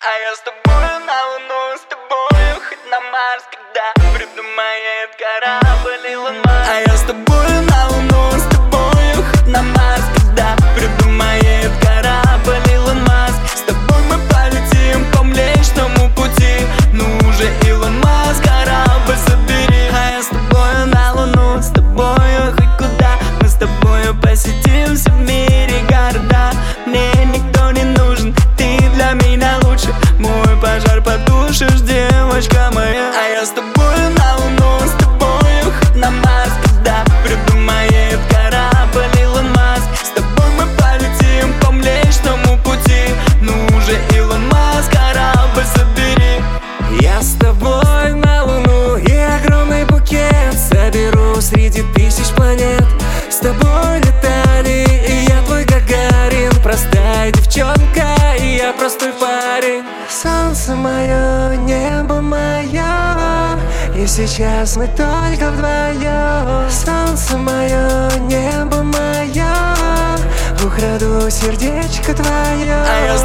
А я с тобою на Луну, с тобою хоть на Марс, когда придумает корабль Илон Маск. А я с тобою на Луну, с тобою хоть на Марс, когда придумает корабль Илон Маск. С тобой мы полетим по Млечному пути, ну уже Илон Маск, корабль собери. А я с тобою на Луну, с тобою хоть куда, мы с тобою посетим все в мире города. Мне никто не нужен, ты для меня лучше, мой пожар потушишь, девочка моя. А я с тобою на Луну, с тобою хоть на Марс, когда придумает корабль Илон Маск. С тобой мы полетим по Млечному пути, ну уже Илон Маск, корабль собери. Я с тобой на Луну и огромный букет соберу среди тысяч планет. С тобой летали, и я твой Гагарин. Простая девчонка, и я простой парень. Солнце мое, небо мое, и сейчас мы только вдвоем. Солнце мое, небо мое, украду сердечко твое. А я с